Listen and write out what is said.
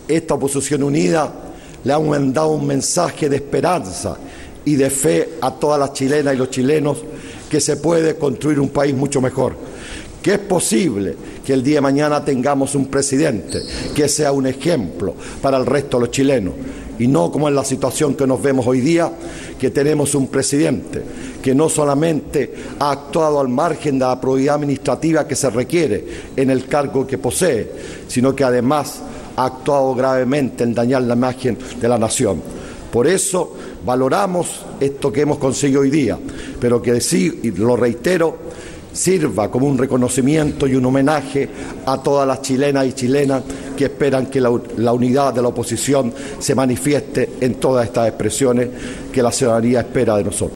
esta oposición unida le ha mandado un mensaje de esperanza y de fe a todas las chilenas y los chilenos que se puede construir un país mucho mejor, que es posible que el día de mañana tengamos un presidente que sea un ejemplo para el resto de los chilenos, y no como en la situación que nos vemos hoy día, que tenemos un presidente que no solamente ha actuado al margen de la probidad administrativa que se requiere en el cargo que posee, sino que además ha actuado gravemente en dañar la imagen de la nación. Por eso valoramos esto que hemos conseguido hoy día, pero que sí, y lo reitero, sirva como un reconocimiento y un homenaje a todas las chilenas y chilenas que esperan que la unidad de la oposición se manifieste en todas estas expresiones que la ciudadanía espera de nosotros.